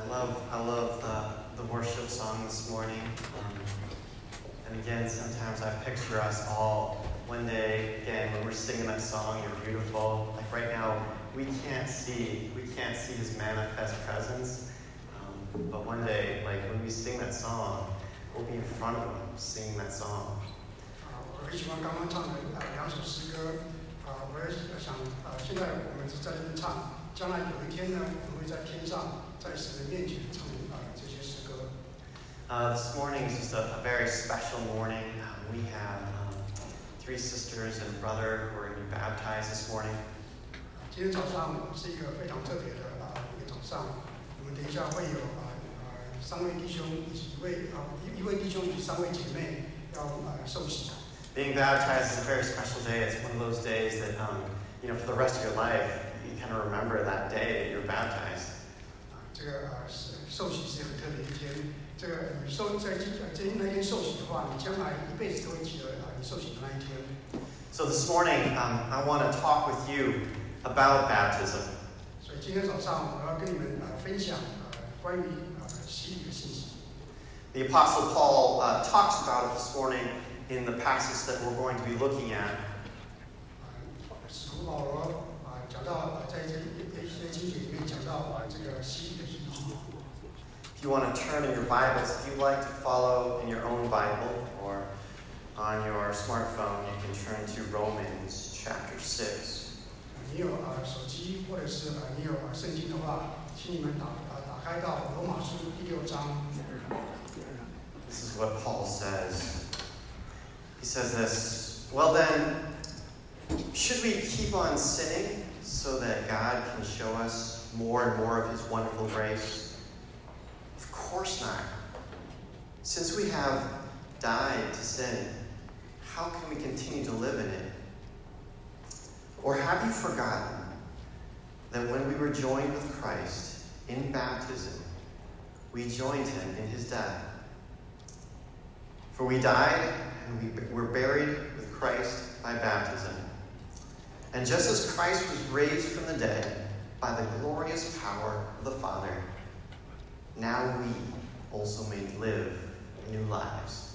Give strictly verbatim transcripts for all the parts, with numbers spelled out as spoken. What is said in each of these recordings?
love I love the, the worship song this morning. Um, and again, sometimes I picture us all one day, again, when we're singing that song, You're Beautiful. Like right now, we can't see, we can't see His manifest presence. Um, but one day, like when we sing that song, we'll be in front of Him singing that song. 啊，我很喜欢刚刚唱的啊两首诗歌啊，我也想啊，现在我们是在这边唱，将来有一天呢，我们会在天上，在神的面前唱啊这些诗歌。 Uh, this morning is just a, a very special morning. Uh, we have um, three sisters and a brother who are going to be baptized this morning. 今天早上是一个非常特别的啊一个早上，我们等一下会有啊啊三位弟兄以及一位啊一一位弟兄以及三位姐妹要啊受洗。 Being baptized is a very special day. It's one of those days that, um, you know, for the rest of your life, you kind of remember that day that you're baptized. 啊，这个啊是受洗是很特别的一天。这个你受在今这那天受洗的话，你将来一辈子都会记得啊你受洗的那一天。 So this morning, um, I want to talk with you about baptism. 所以今天早上我要跟你们啊分享啊关于啊洗礼的信息。 The Apostle Paul uh, talks about it this morning in the passage that we're going to be looking at. 啊，使徒保罗啊讲到啊在这一些经节里面讲到啊这个洗礼的意义。 If you want to turn in your Bibles, if you'd like to follow in your own Bible or on your smartphone, you can turn to Romans chapter six. 你有啊手机或者是啊你有啊圣经的话，请你们打啊打开到罗马书第六章。 This is what Paul says. He says this, well then, should we keep on sinning so that God can show us more and more of His wonderful grace? Of course not. Since we have died to sin, how can we continue to live in it? Or have you forgotten that when we were joined with Christ in baptism, we joined Him in His death? For we died and we were buried with Christ by baptism. And just as Christ was raised from the dead by the glorious power of the Father, now we also may live new lives.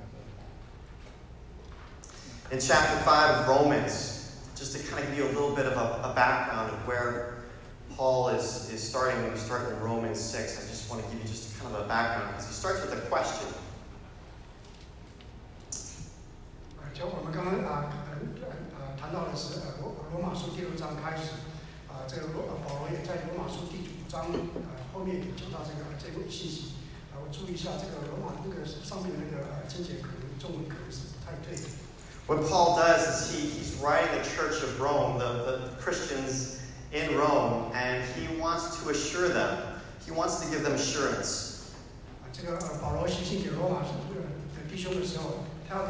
In chapter five of Romans, just to kind of give you a little bit of a, a background of where Paul is, is starting when we start in Romans six, I just want to give you just kind of a background because he starts with a question. 就我们刚刚啊呃谈到的是呃罗罗马书第六章开始，啊这个罗保罗也在罗马书第九章呃后面也讲到这个这个信息，啊我注意一下这个罗马那个上面的那个呃经节可能中文可能是不太对的。 What Paul does is he, he's writing the church of Rome, the, the Christians in Rome, and he wants to assure them, he wants to give them assurance. 啊这个呃保罗写信给罗马书的弟兄的时候。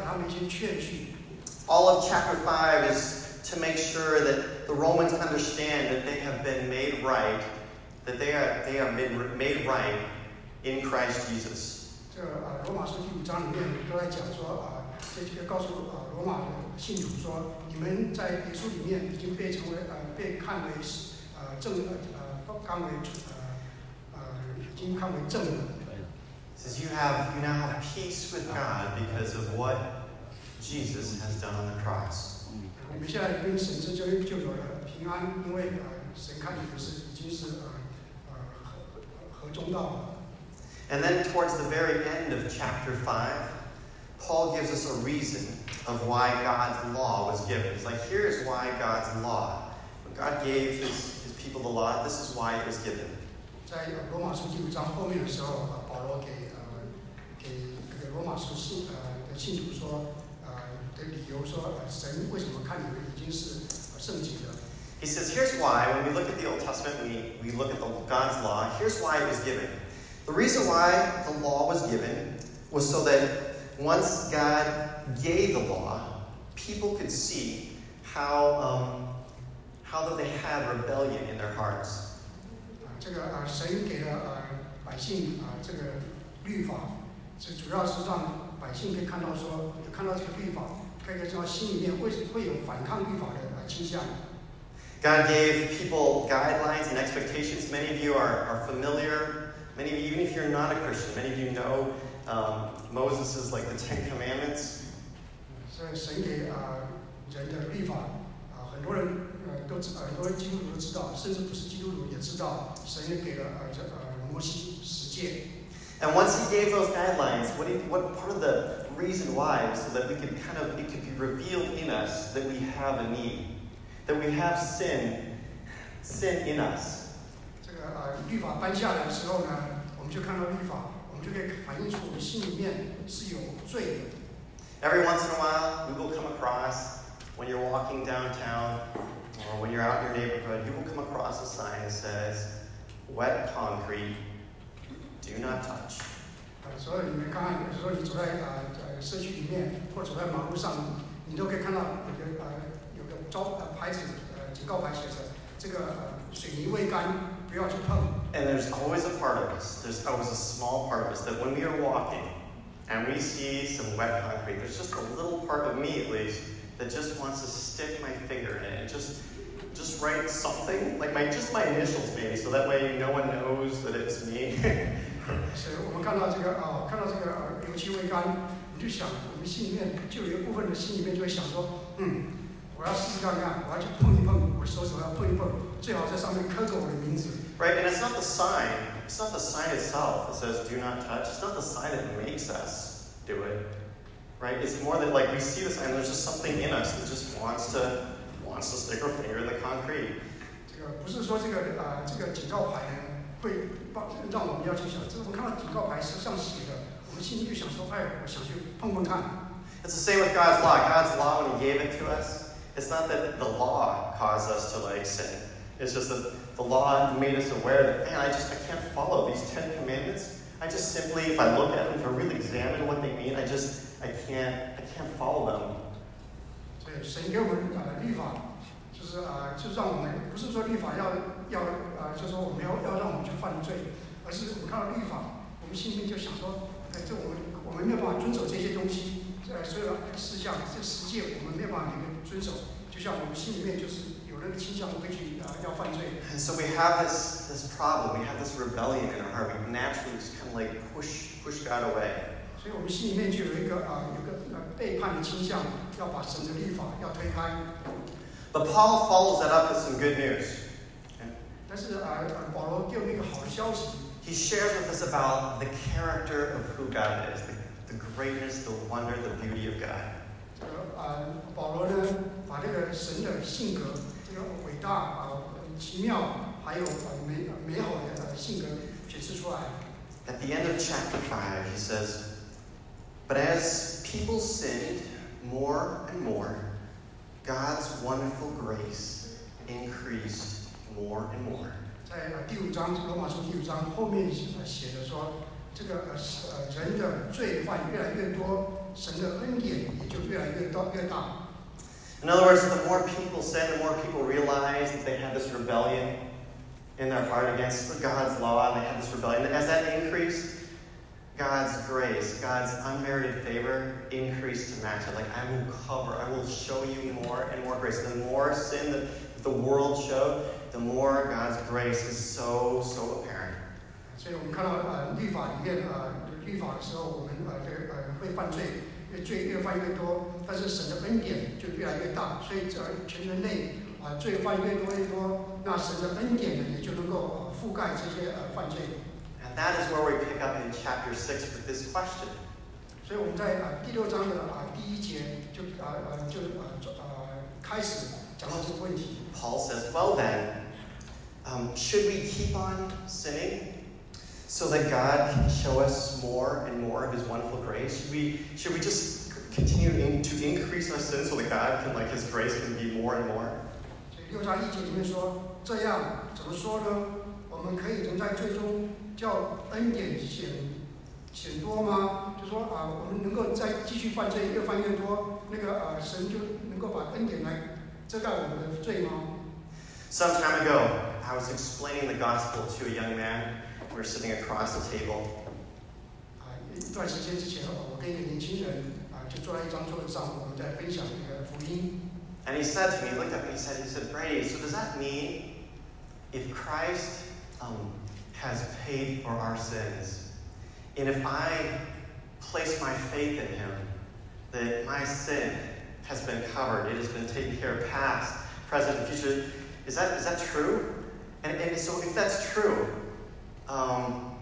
All of chapter five is to make sure that the Romans understand that they have been made right, that they are they are made, made right in Christ Jesus. 这个呃罗马书第五章里面都在讲说啊，这个告诉啊罗马的信徒说，你们在耶稣里面已经被成为呃被看为呃正呃看为呃呃已经看为正的。 Says you have you now have peace with God because of what Jesus has done on the cross. 我们现在跟神之间就有了平安，因为呃神看你的是已经是呃呃和和中道了。 And then towards the very end of chapter five, Paul gives us a reason of why God's law was given. It's like here's why God's law. When God gave his, his people the law, this is why it was given. 在罗马书第五章后面的时候，呃保罗给呃给这个罗马书信呃的信徒说，呃的理由说，呃神为什么看你们已经是圣洁的？ He says, here's why. When we look at the Old Testament, we we look at the God's law. Here's why it was given. The reason why the law was given was so that once God gave the law, people could see how um, how that they had rebellion in their hearts. 这个呃，神给了呃百姓啊、呃、这个律法，是主要是让百姓可以看到说，看到这个律法，可以知道心里面会会有反抗律法的呃倾向。 God gave people guidelines and expectations. Many of you are, are familiar Many of you, even if you're not a Christian, many of you know um, Moses is like the Ten Commandments. 所以神给啊、呃、人的律法啊、呃，很多人呃都知，很多人基督徒都知道，甚至不是基督徒也知道，神也给了呃这呃摩西十诫。 And once he gave those guidelines, what, he, what part of the reason why was so that we could kind of, it could be revealed in us that we have a need, that we have sin, sin in us. 这个呃律法颁下来的时候呢，我们就看到律法，我们就可以反映出我们心里面是有罪的。 Every once in a while, we will come across, when you're walking downtown, or when you're out in your neighborhood, you will come across a sign that says, wet concrete, do not touch. 呃，所以你们看看，有时候你走在呃呃社区里面，或者走在马路上，你都可以看到有个呃有个招呃牌子，呃警告牌写着这个呃水泥未干，不要去碰。 And there's always a part of us, there's always a small part of us, that when we are walking and we see some wet concrete, there's just a little part of me at least that just wants to stick my finger in it and just just write something, like my just my initials maybe, so that way no one knows that it's me. 所以我们看到这个啊、呃，看到这个呃油漆未干，你就想，我们心里面就有一部分的心里面就会想说，嗯，我要试试看看，我要去碰一碰，我手指要碰一碰，最好在上面刻个我的名字。 Right, and it's not the sign, it's not the sign itself that says do not touch, it's not the sign that makes us do it. Right, it's more that like we see the sign, there's just something in us that just wants to wants to stick our finger in the concrete. 这个不是说这个啊、呃、这个警告牌呢会帮让我们要去想，这我们看到警告牌是上写的，我们心里就想说，哎，我想去碰碰看。 It's the same with God's law. God's law, when He gave it to us, it's not that the law caused us to like sin. It's just that the law made us aware that, man, I just I can't follow these Ten Commandments. I just simply, if I look at them, if I really examine what they mean, I just I can't I can't follow them. 所以神给我们呃律法，就是啊、呃，就让我们不是说律法要要啊、呃，就说我们要要让我们去犯罪，而是我们看到律法，我们心里面就想说，哎，这我们我们没有办法遵守这些东西，呃，所有的事项这十诫我们没有办法遵守，就像我们心里面就是有那个倾向会去啊、呃、要犯罪。 And so we have this this problem. We have this rebellion in our heart. We naturally just kind of like push push God away. 所以我们心里面就有一个啊、呃，有个呃背叛的倾向，要把神的律法要推开。 But Paul follows that up with some good news. 但是啊呃，保罗给我们一个好的消息。 He shares with us about the character of who God is, the, the greatness, the wonder, the beauty of God. 这个啊、呃，保罗呢，把这个神的性格，这个伟大啊、呃、奇妙，还有呃美美好的呃性格解释出来。 At the end of chapter five, he says, "But as people sinned more and more, God's wonderful grace increased more and more." 在呃第五章，罗马书第五章后面写的说，这个呃呃人的罪犯越来越多，神的恩典也就越来越大越大。 In other words, the more people sin, the more people realize that they have this rebellion in their heart against God's law, and they have this rebellion. As that increased, God's grace, God's unmerited favor increased to match it. Like, I will cover, I will show you more and more grace. The more sin that the world showed, the more God's grace is so, so apparent. 所以我们看到呃律法里面呃律法的时候，我们呃这个呃会犯罪，越罪越犯越多，但是神的恩典就越来越大，所以呃全人类啊、呃、罪犯越多越多，那神的恩典呢也就能够呃覆盖这些呃犯罪。 And that is where we pick up in chapter six with this question. 所以我们在呃第六章的啊、呃、第一节就啊呃就呃呃开始讲到这个问题。 Paul says, "Well then, um, should we keep on sinning so that God can show us more and more of His wonderful grace? Should we should we just continue in, to increase our sin so that God can, like His grace can be more and more?" 所以六章一节里面说，这样怎么说呢？我们可以仍在最终叫恩典显显多吗？就说啊，我们能够再继续犯罪，越犯越多，那个呃，神就能够把恩典来遮盖我们的罪吗？ Some time ago, I was explaining the gospel to a young man. We were sitting across the table. 啊，一段时间之前，我跟一个年轻人啊，就坐在一张桌子上，我们在分享这个福音。 And he said to me, he looked at me, he said, he said, "Brady, so does that mean if Christ um, has paid for our sins. And if I place my faith in him, that my sin has been covered, it has been taken care of, past, present, and future. Is that is that true? And, and so if that's true, um,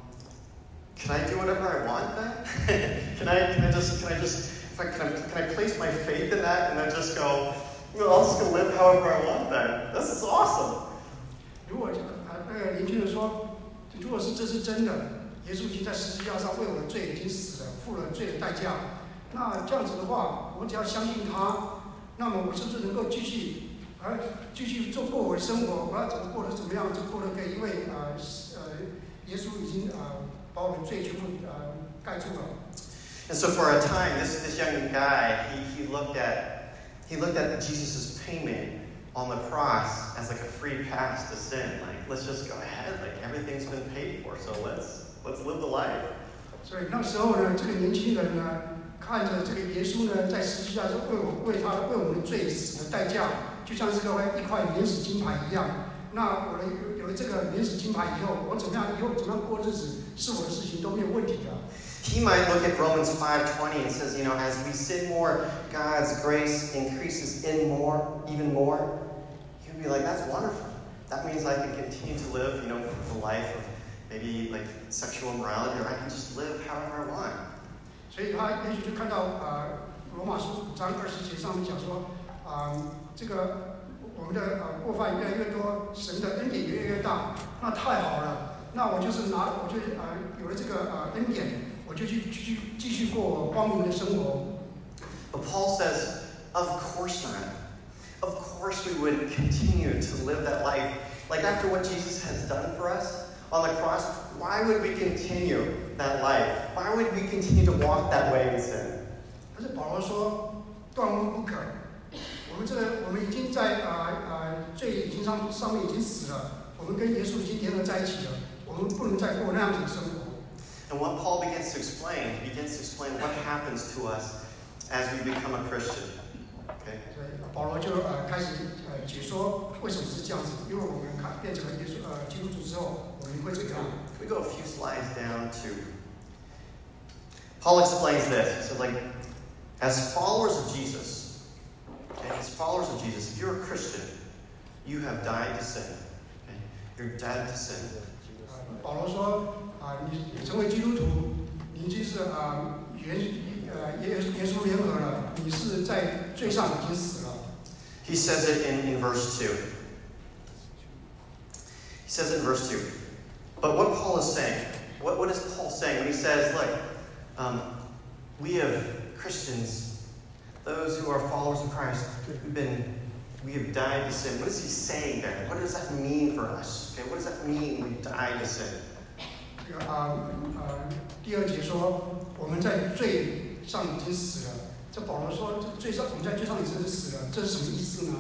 can I do whatever I want then? can I can I just can I just if I, can I can I place my faith in that and then just go, you know, I'll just go live however I want then? This is awesome. 如果啊那个邻居人说，如果是这是真的，耶稣已经在十字架上为我的罪已经死了，付了罪的代价。那这样子的话，我只要相信他，那么我是不是能够继续，而继续做过我的生活？我要怎么过得怎么样，就过得可以，因为呃呃，耶稣已经呃把我的罪全部呃盖住了。 And so for a time, this this young guy, he he looked at he looked at Jesus' payment on the cross as like a free pass to sin. Like, let's just go ahead. Like, everything's been paid for, so let's let's live the life. 所以那时候呢，这个年轻人呢，看着这个耶稣呢，在十字架上为我为他为我们的罪死的代价，就像是个一块免死金牌一样。那我的有有了这个免死金牌以后，我怎么样以后怎么样过日子，是我的事情都没有问题的。 He might look at Romans five twenty and says, you know, as we sin more, God's grace increases in more, even more. He would be like, that's wonderful. That means I can continue to live, you know, the life of maybe like sexual immorality, or I can just live however I want. 所以他也许就看到呃罗马书五章二十节上面讲说，啊、呃、这个我们的呃过犯越来越多，神的恩典也越来越大，那太好了。那我就是拿我就呃有了这个呃恩典。我就去去继续过我光明的生活。 But Paul says, of course not. Of course we would continue to live that life. Like after what Jesus has done for us on the cross, why would we continue that life? Why would we continue to walk that way in sin? 但是保罗说，断无不可。我们这个我们已经在呃呃罪已经上上面已经死了，我们跟耶稣已经联合在一起了，我们不能再过那样子的生活。 And what Paul begins to explain, he begins to explain what happens to us as we become a Christian. Okay? 所以保罗就呃开始呃解说为什么是这样子，因为我们看变成了耶稣呃基督徒之后，我们会怎么样 Can we go a few slides down to? Paul explains this. He says, like, as followers of Jesus, okay, as followers of Jesus, if you're a Christian, you have died to sin. Okay? You're dead to sin. 保罗说。啊，你成为基督徒，你已经是啊原呃耶耶稣联合了，你是在罪上已经死了。 He says it in, in verse two. He says it in verse two. But what Paul is saying, what, what is Paul saying when he says, look, um, we have Christians, those who are followers of Christ, we've been, we have died to sin. What is he saying there? What does that mean for us? Okay, what does that mean we died to sin? 这个啊呃第二节说我们在罪上已经死了。这保罗说罪上我们在罪上已经死了，这是什么意思呢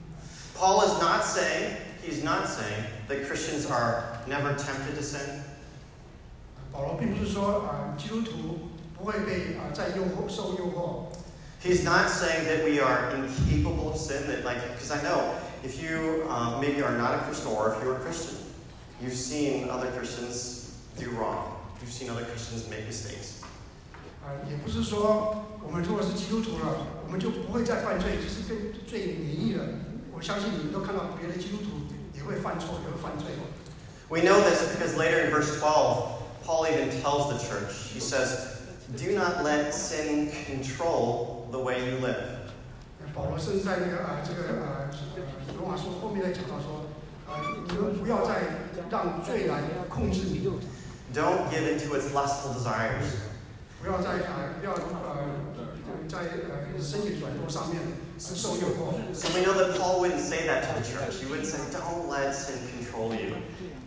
？Paul is not saying, he's not saying that Christians are never tempted to sin. 保罗并不是说啊基督徒不会被啊在诱惑受诱惑。 He's not saying that we are incapable of sin. That like, because I know if you um, maybe are not a Christian or if you're a Christian, you've seen other Christians do wrong. You've seen other Christians make mistakes. 啊，也不是说我们如果是基督徒了，我们就不会再犯罪，就是跟罪免疫了。我相信你们都看到别的基督徒也会犯错，也会犯罪。 We know this because later in verse twelve, Paul even tells the church. He says, "Do not let sin control the way you live." 保罗甚至在那个啊这个呃呃罗马书后面在讲到说，呃你们不要再让罪来控制你。 Don't give into its lustful desires. 不要在啊不要呃在呃身体软弱上面受诱惑。 So we know that Paul wouldn't say that to the church. He wouldn't say, "Don't let sin control you."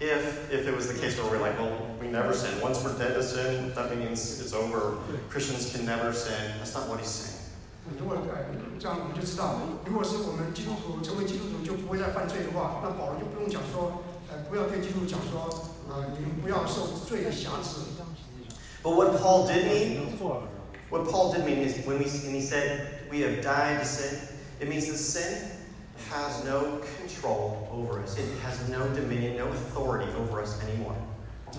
If if it was the case where we're like, "Well, we never sin. Once we're dead to sin, that means it's over. Christians can never sin." That's not what he's saying. 如果呃这样我们就知道，如果是我们基督徒成为基督徒就不会再犯罪的话，那保罗就不用讲说，呃不要对基督徒讲说，呃你们不要受罪的辖制。 But what Paul did mean, what Paul did mean is when we when he said we have died to sin, it means that sin has no control over us. It has no dominion, no authority over us anymore.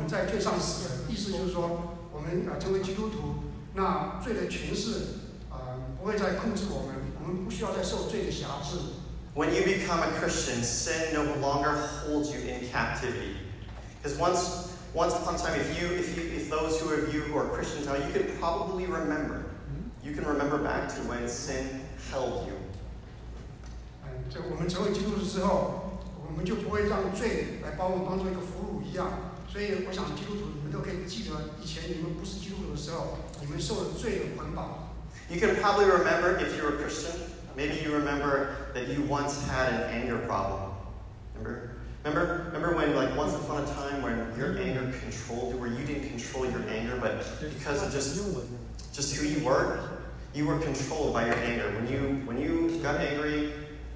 们在罪上死了，意思就是说，我们啊成为基督徒，那罪的权势啊不会再控制我们，我们不需要再受罪的辖制。 When you become a Christian, sin no longer holds you in captivity. Because once, once upon a time, if you, if you, if those who of you who are Christians now, you can probably remember. You can remember back to when sin held you. 嗯，就我们成为基督徒之后，我们就不会让罪来把我们当做一个俘虏一样。所以，我想基督徒你们都可以记得，以前你们不是基督徒的时候，你们受了罪的捆绑。 You can probably remember if you're a Christian. Maybe you remember that you once had an anger problem. Remember? Remember, remember when, like, once upon a time when your anger controlled you, where you didn't control your anger, but because of just, just who you were, you were controlled by your anger. When you, when you got angry,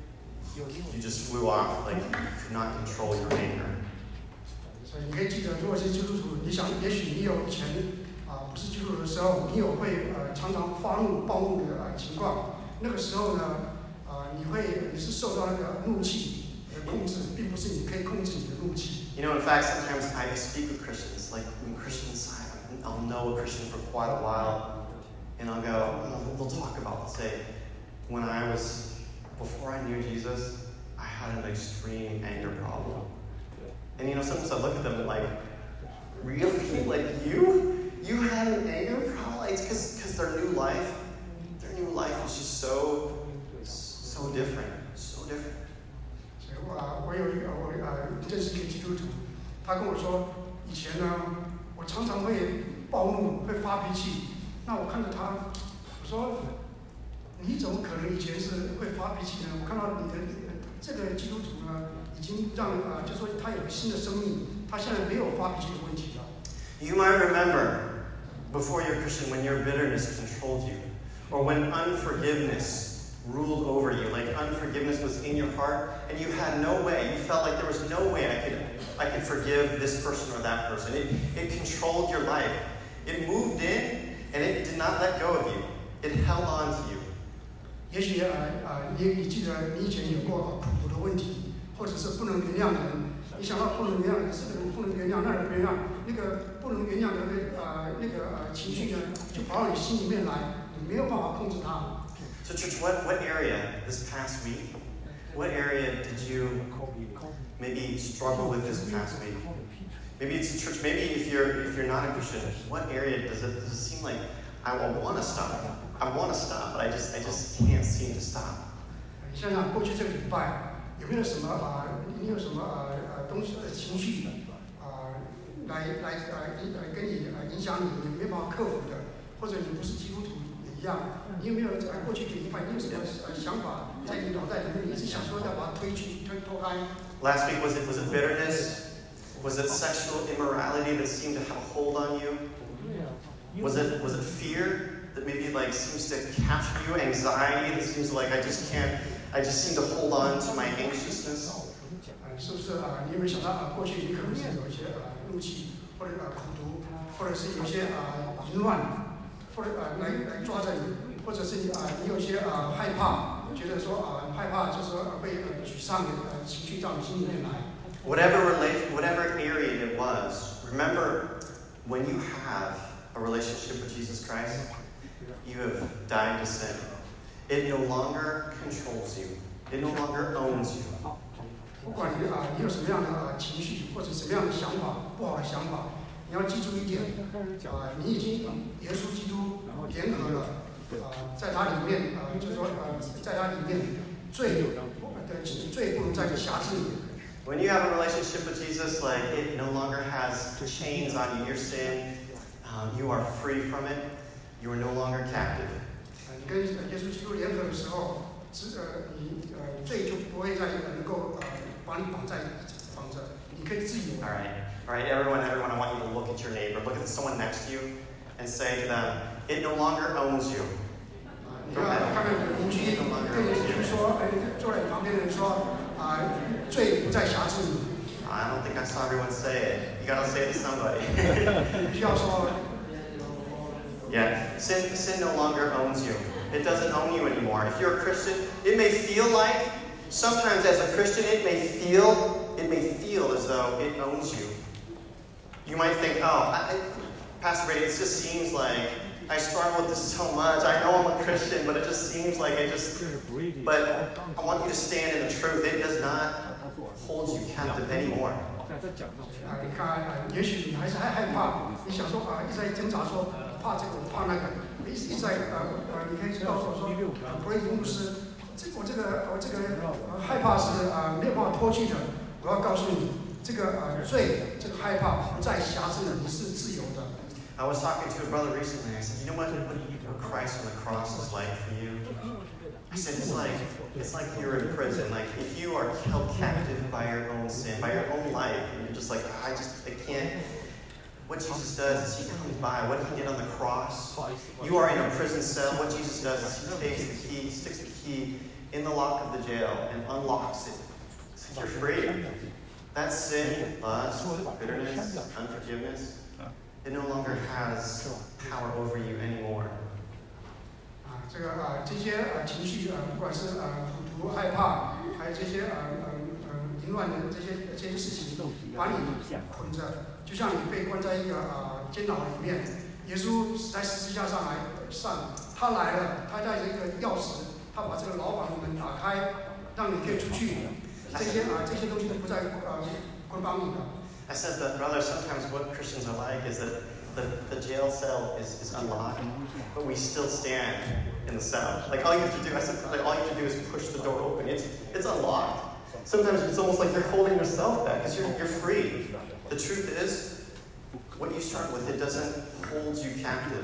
you just flew off. Like, you could not control your anger. 所以你可以记得，如果是基督徒，你想，也许你有以前啊、呃、不是基督徒的时候，你有会呃常常发怒、暴怒的呃情况。那个时候呢，啊、呃，你会你是受到那个怒气的控制，并不是你可以控制你的怒气。 You know, in fact, sometimes I speak with Christians. Like when Christians, I'll know a Christian for quite a while, and I'll go, they'll talk about, say, when I was, before I knew Jesus, I had an extreme anger problem. And you know, sometimes I look at them and like, really? Like you? You had an anger problem? It's because because their new life, their new life is just so, so different, so different. 所以我啊，我有一个我啊认识一个基督徒，他跟我说，以前呢，我常常会暴怒，会发脾气。那我看着他，我说，你怎么可能以前是会发脾气呢？我看到你的这个基督徒呢，已经让啊，就说他有个新的生命，他现在没有发脾气的问题了。 You might remember before you're Christian when your bitterness controlled you, or when unforgiveness ruled over you, like unforgiveness was in your heart, and you had no way. You felt like there was no way I could, I could forgive this person or that person. It, it controlled your life. It moved in, and it did not let go of you. It held on to you. 也许啊啊，你你记得你以前有过苦毒的问题，或者是不能原谅人。你想到不能原谅人，这个人不能原谅，那人不原谅，那个不能原谅的那个呃那个呃情绪呢，就跑到你心里面来，你没有办法控制它。 So, church, what, what area this past week, what area did you maybe struggle with this past week? Maybe it's church. Maybe if you're if you're not a Christian, what area does it does it seem like I want to stop? I want to stop, but I just I just can't seem to stop. 你想想过去这个礼拜有没有什么啊、呃？你有什么啊呃东西的情绪啊、呃、来来呃来跟你呃影响你，你没办法克服的，或者你不是基督徒也一样，你有没有在过去这礼拜你有什么呃想法在你脑袋里面，你是想说要把它推去推脱开 ？Last week was it was it bitterness? Was it sexual immorality that seemed to have a hold on you? Was it was it fear that maybe like seems to capture you? Anxiety that seems like I just can't, I just seem to hold on to my anxiousness. 呃，是不是啊、呃？你有没有想到啊、呃？过去你可能是有一些呃怒气，或者呃苦毒，或者是有一些啊、呃、淫乱，或者呃来来抓着你，或者是你啊、呃、你有一些啊、呃、害怕，觉得说啊、呃、害怕，就是说呃被呃沮丧的呃情绪到你心里面来。 Whatever relate, whatever area it was, remember when you have a relationship with Jesus Christ, you have died to sin. It no longer controls you. It no longer owns you. 不管你啊、呃、你有什么样的啊、呃、情绪或者什么样的想法，不好的想法，你要记住一点啊、呃，你已经耶稣基督联合了啊、呃，在他里面啊、呃，就是说呃，在他里面罪的罪不能再辖制你。 When you have a relationship with Jesus, like it no longer has chains on you, your sin, um, you are free from it. You are no longer captive. 你跟耶稣基督联合的时候，是呃你呃罪就不会再能够呃把你绑在绑着，你可以自由。 All right, all right, everyone, everyone. I want you to look at your neighbor, look at someone next to you, and say to them, "It no longer owns you." 你要看看你的邻居，跟你邻居说，哎，坐在你旁边的人说，啊、呃，罪不再辖制你。 I don't think I saw everyone say it. You gotta say it to somebody. 你必须要说。 Yeah, sin, sin no longer owns you. It doesn't own you anymore. If you're a Christian, it may feel like, sometimes as a Christian, it may feel, it may feel as though it owns you. You might think, oh, I, Pastor Brady, it just seems like I struggle with this so much. I know I'm a Christian, but it just seems like I just... But I want you to stand in the truth. It does not hold you captive anymore. 啊，你看，呃，也许你还是还害怕，你想说啊，一直在挣扎说怕这个怕那个，一直一直在呃呃，你可以告诉我说，布雷迪牧师，这我这个我这个呃害怕是啊、呃、没有办法脱去的。我要告诉你，这个呃罪，这个害怕不再辖制了，你是自由的。 I was talking to a brother recently. I said, you know what, what Christ on the cross is like for you? I said, it's like it's like you're in prison. Like if you are held captive by your own sin, by your own life, and you're just like, I just I can't. What Jesus does is he comes by. What he did on the cross. You are in a prison cell. What Jesus does is he takes the key, sticks the key in the lock of the jail, and unlocks it. So you're free. That sin, lust, bitterness, unforgiveness, it no longer has power over you anymore. 啊，这个啊，这些呃情绪呃，不管是呃苦毒、害怕，还有这些呃呃呃凌乱的这些这些事情，把你捆着，就像你被关在一个呃监牢里面。耶稣在十字架上来上，他来了，他带着一个钥匙，他把这个牢房的门打开，让你可以出去。这些啊这些东西都不再呃捆绑你了。 I said that, brother, sometimes what Christians are like is that the, the jail cell is, is unlocked, but we still stand in the cell. Like all you have to do, I said, like, all you have to do is push the door open. It's it's unlocked. Sometimes it's almost like you're holding yourself back because you're, you're free. The truth is, what you start with, it doesn't hold you captive.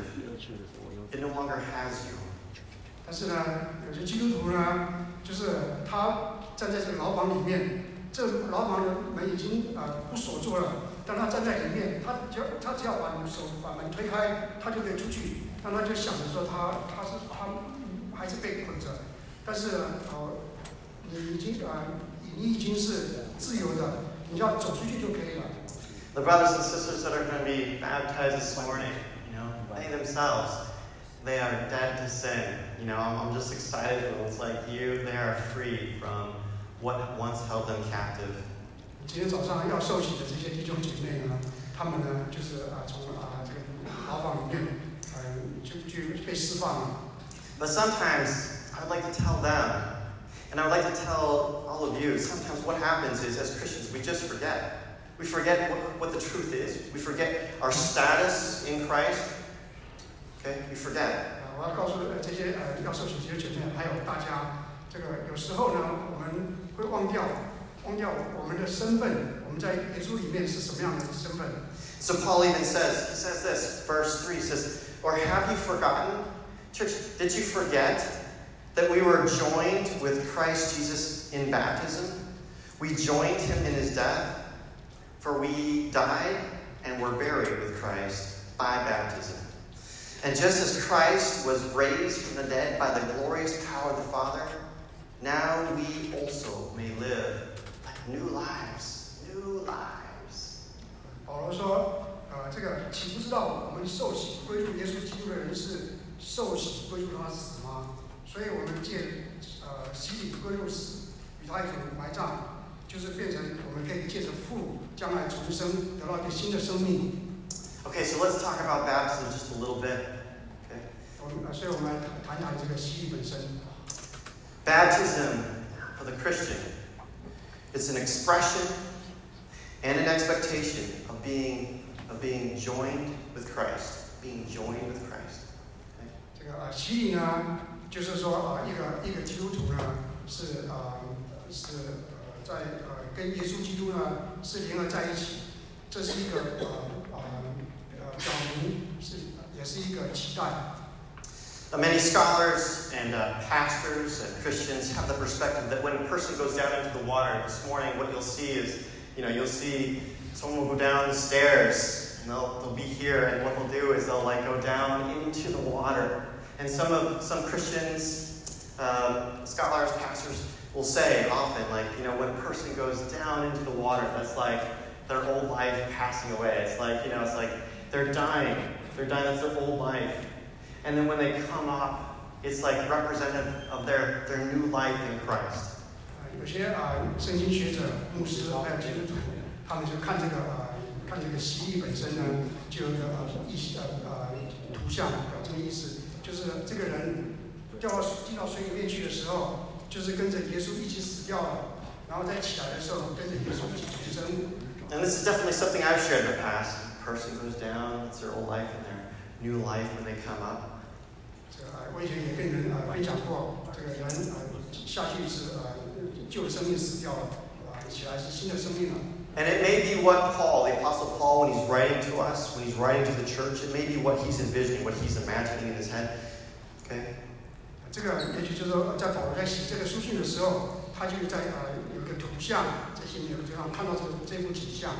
It no longer has you. 但是呢，有些基督徒呢，就是他站在这个牢房里面。这牢房的门已经呃不锁住了，但他站在里面，他只要他只要把手把门推开，他就可以出去。但他就想着说他他是他还是被捆着，但是呢，哦，你已经呃你已经是自由的，你要走出去就可以了。 The brothers and sisters that are going to be baptized this morning, you know, they themselves, they are dead to sin. You know, I'm, I'm just excited for them. It's like you, they are free from what once held them captive. 今天早上要受洗的这些弟兄姐妹呢，他们呢就是啊从啊这个牢房里面，呃就就被释放了。 But sometimes I would like to tell them, and I would like to tell all of you, sometimes what happens is as Christians we just forget. We forget what, what the truth is. We forget our status in Christ. Okay, we forget. 我要告诉这些呃要受洗的姐妹，还有大家，这个有时候呢，我们会忘掉，忘掉我们的身份，我们在耶稣里面是什么样的身份。 So Paul even says, he says this, verse three says, or have you forgotten, church, did you forget that we were joined with Christ Jesus in baptism? We joined him in his death, for we died and were buried with Christ by baptism. And just as Christ was raised from the dead by the glorious power of the Father, now we also may live like new lives, new lives. 保罗说，呃，这个岂不知道我们受洗归入耶稣基督的人是受洗归入他死吗？所以我们借呃洗礼归入死，与他一同埋葬，就是变成我们可以借着父将来重生，得到一个新的生命。 Okay, so let's talk about baptism just a little bit. Okay. 我们所以我们来谈谈这个洗礼本身。 Baptism for the Christian, it's an expression and an expectation of being of being joined with Christ, being joined with Christ. Okay? 这个呃洗礼呢，就是说啊、呃、一个一个基督徒呢是呃是呃在呃跟耶稣基督呢是联合在一起，这是一个呃呃呃表明是也是一个期待。 Many scholars and uh, pastors and Christians have the perspective that when a person goes down into the water this morning, what you'll see is, you know, you'll see someone will go down the stairs and they'll, they'll be here, and what they'll do is they'll like go down into the water. And some of some Christians, uh, scholars, pastors will say often, like, you know, when a person goes down into the water, that's like their old life passing away. It's like, you know, it's like they're dying. They're dying. That's their old life. And then when they come up, it's like representative of their, their new life in Christ. 有些啊圣经学者、牧师还有基督徒，他们就看这个呃看看这个蜥蜴本身呢，就有一个呃意呃呃图像表征意思，就是这个人掉到进到水里面去的时候，就是跟着耶稣一起死掉了，然后再起来的时候跟着耶稣一起重生。 And this is definitely something I've shared in the past. A person goes down, it's their old life and their new life when they come up. 这个呃，我以前也跟人呃分享过，这个人呃下去是呃旧的生命死掉了，啊、呃、起来是新的生命了。 And it may be what Paul, the Apostle Paul, when he's writing to us, when he's writing to the church, it may be what he's envisioning, what he's imagining in his head. Okay? 这个也许就是说，在保罗在写这个书信的时候，他就在呃有一个图像，在心里就让看到这个这幅景象。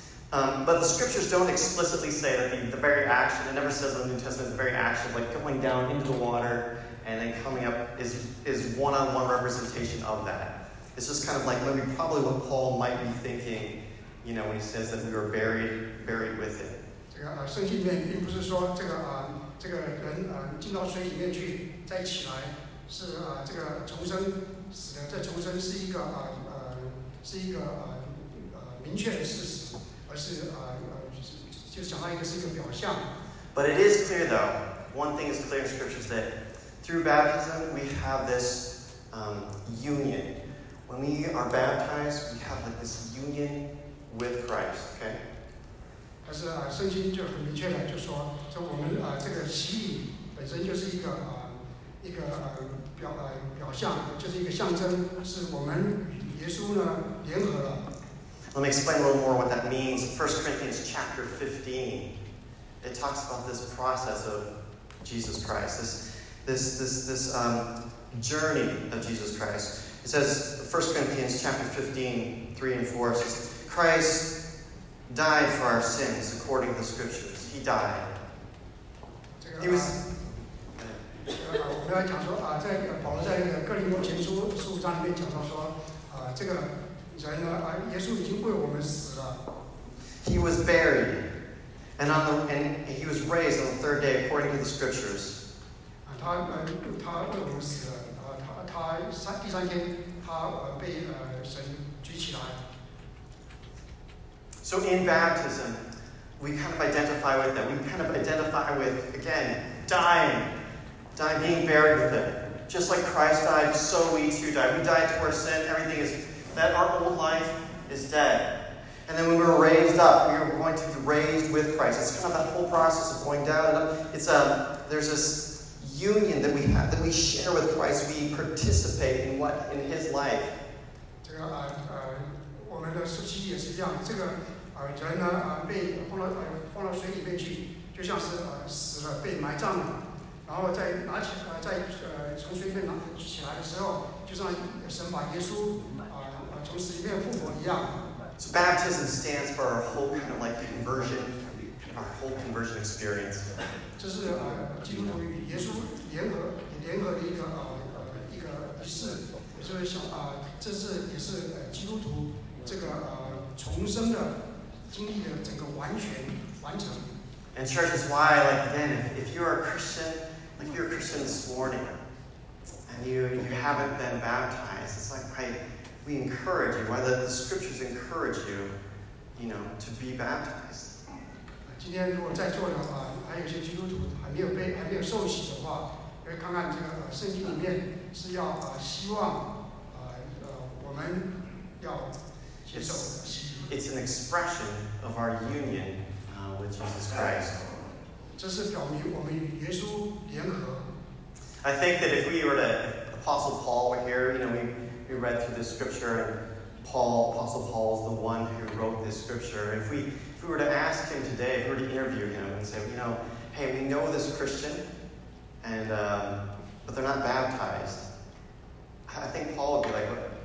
Um, but the scriptures don't explicitly say that the, the very action, it never says in the New Testament, the very action of like going down into the water and then coming up is, is one-on-one representation of that. It's just kind of like maybe probably what Paul might be thinking, you know, when he says that we were buried, buried with him. 这个呃，圣经里面并不是说这个啊、呃，这个人呃进到水里面去再起来，是啊、呃、这个重生死的，这重生是一个啊 呃, 呃是一个呃呃明确的事实，而是呃呃就是讲到一个是一个表象。 But it is clear though, one thing is clear in scriptures that through baptism we have this um, union. When we are baptized, we have like this union with Christ, okay? 但是啊，圣经就很明确的就说，说我们啊这个洗礼本身就是一个啊一个呃表呃表象，就是一个象征，是我们与耶稣呢联合了。 Let me explain a little more what that means. First Corinthians chapter fifteen, it talks about this process of Jesus Christ, this this this this um, journey of Jesus Christ. It says, First Corinthians chapter fifteen, three and four says, Christ died for our sins according to the scriptures. He died. He was. 呃，我们来讲说啊，在保罗在那个哥林多前书十五章里面讲到说，啊，这个人呢啊，耶稣已经为我们死了。 He was buried, and on the and he was raised on the third day according to the scriptures. 啊，他呃，他为我们死了。 他三第三天，他呃被呃神举起来。 So in baptism, we kind of identify with that. We kind of identify with again dying, dying, being buried with Him. Just like Christ died, so we too die. We died to our sin. Everything is that our old life is dead. And then when we were raised up, we were going to be raised with Christ. It's kind of that whole process of going down and up. It's a there's this. Union that we have, that we share with Christ, we participate in what in His life. 这个呃呃，我们的时期也是这样。这个呃人呢呃被放到呃放到水里面去，就像是呃死了被埋葬了，然后再拿起呃在呃从水里面拿起来的时候，就像神把耶稣啊呃从死里面复活一样。 So baptism stands for our whole kind of like conversion, our whole conversion experience. 这是呃基督徒与耶稣联合联合的一个呃呃一个仪式，也就是想啊、呃，这是也是呃基督徒这个呃重生的经历的整个完全完成。 And church is why, like again, if, if you're a Christian, like if you're a Christian this morning, and you you haven't been baptized, it's like I, we encourage you, why the, the scriptures encourage you, you know, to be baptized. 今天如果在座的啊，还有一些基督徒还没有被还没有受洗的话，可以看看这个呃圣经里面是要啊、呃、希望啊 呃, 呃我们要接受洗礼。 It's an expression of our union uh, with Jesus Christ. 这是表明我们与耶稣联合。 I think that if we were to, if Apostle Paul were here, you know, we we read through this scripture, and Paul, Apostle Paul is the one who wrote this scripture. If we If we were to ask him today, if we were to interview him and say, you know, hey, we know this Christian, and um, but they're not baptized, I think Paul would be like,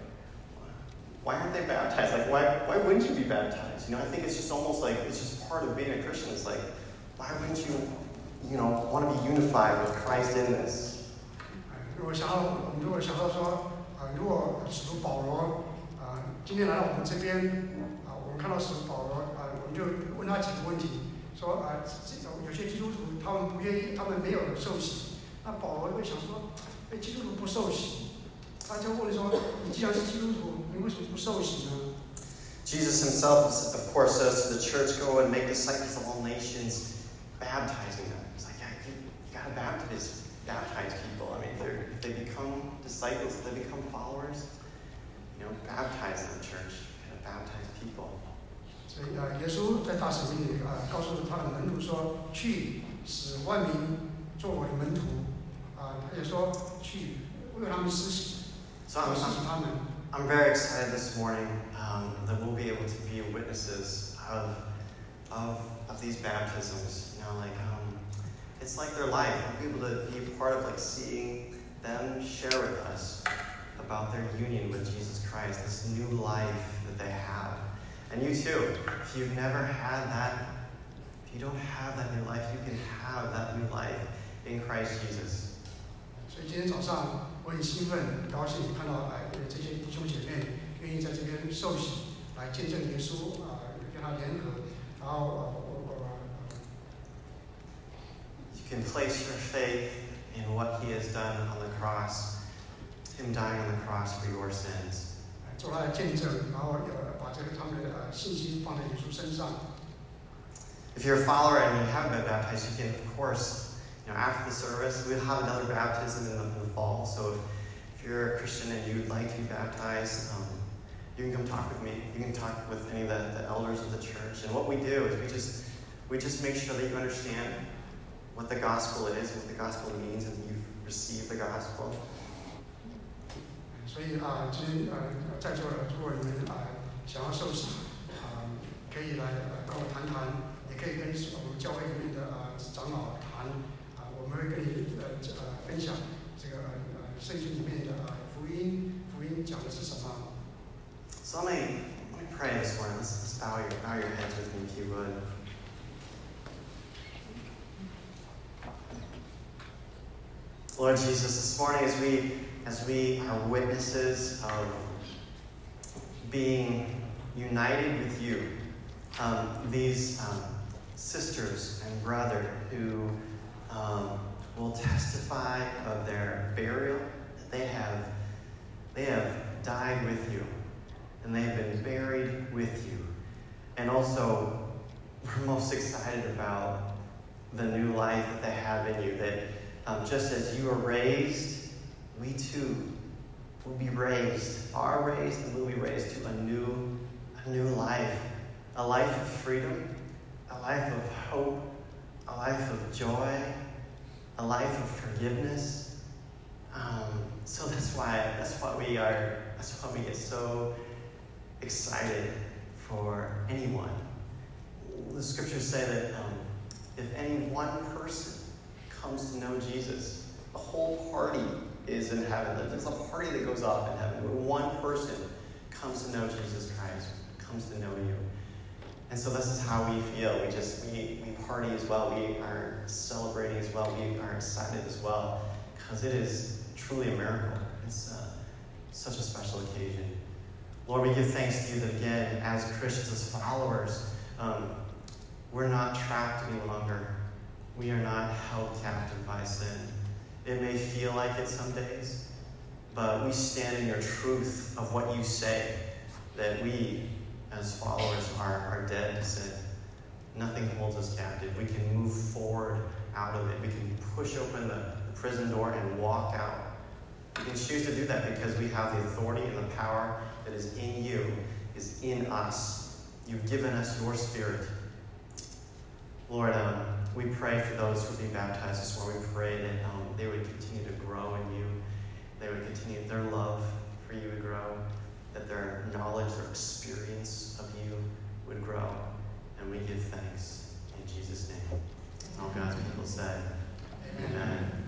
why aren't they baptized? Like, why why wouldn't you be baptized? You know, I think it's just almost like it's just part of being a Christian. It's like, why wouldn't you, you know, want to be unified with Christ in this? 如果想到我们如果想到说，啊、呃，如果使徒保罗啊、呃、今天来到我们这边啊、呃，我们看到使徒保罗啊。呃 就问他几个问题，说啊，有些基督徒他们不愿意，他们没有受洗。那保罗会想说，哎，基督徒不受洗，他就问说，你既然是基督徒，你为什么不受洗呢 Jesus himself, of course, says to the church, go and make disciples of all nations, baptizing them. It's like, yeah, you, you got to baptize, baptize people. I mean, if, if they become disciples, if they become followers, you know, baptize them, church. You got to baptize people. 所以啊，耶稣在大使命里啊，告诉他的门徒说：“去，使万民做我的门徒。”啊，他也说：“去，为他们施洗，施洗他们。” I'm very excited this morning um, that we'll be able to be witnesses of, of, of these baptisms. You know, like um, it's like their life. We'll be able to be a part of like seeing them share with us about their union with Jesus Christ, this new life that they have. And you too, if you've never had that, if you don't have that new life, you can have that new life in Christ Jesus. 所以今天早上我很兴奋，很高兴看到哎这些弟兄姐妹愿意在这边受洗，来见证耶稣啊，跟他联合，然后呃我我。 You can place your faith in what He has done on the cross, Him dying on the cross for your sins. 做他的见证，然后呃把这个他们的呃信心放在耶稣身上。 If you're a follower and you haven't been baptized, you can, of course. You know, after the service, we'll have another baptism in the, in the fall. So if, if you're a Christian and you would like to be baptized, um, you can come talk with me. You can talk with any of the, the elders of the church. And what we do is we just we just make sure that you understand what the gospel is, what the gospel means, and you've received the gospel. 所以啊，今天呃在座的，如果你们啊想要受洗，啊可以来呃跟我谈谈，也可以跟我们教会里面的啊长老谈。 我们会跟你呃呃分享这个呃圣经里面的呃福音，福音讲的是什么？ So let me let me pray this morning. Let's, let's bow your bow your heads with me, if you would. Lord Jesus, this morning as we as we are witnesses of being united with you, um, these um, sisters and brother who Um, will testify of their burial, that they have, they have died with you, and they have been buried with you. And also, we're most excited about the new life that they have in you, that um, just as you are raised, we too will be raised, are raised, and will be raised to a new, a new life, a life of freedom, a life of hope, a life of joy, a life of forgiveness. Um, so that's why that's why we are that's why we get so excited for anyone. The scriptures say that um, if any one person comes to know Jesus, the whole party is in heaven. There's a party that goes off in heaven where one person comes to know Jesus Christ, comes to know you. And so this is how we feel. We just, we, we party as well. We are celebrating as well. We are excited as well. Because it is truly a miracle. It's uh, such a special occasion. Lord, we give thanks to you that again, as Christians, as followers, um, we're not trapped any longer. We are not held captive by sin. It may feel like it some days, but we stand in your truth of what you say, that we, as followers, are, are dead to sin. Nothing holds us captive. We can move forward out of it. We can push open the, the prison door and walk out. We can choose to do that because we have the authority and the power that is in you, is in us. You've given us your Spirit. Lord, um, we pray for those who will be baptized this morning. We pray that um, they would continue to grow in you. They would continue, their love for you would grow. That their knowledge, their experience of you would grow. And we give thanks in Jesus' name. All God's people say, Amen. Amen.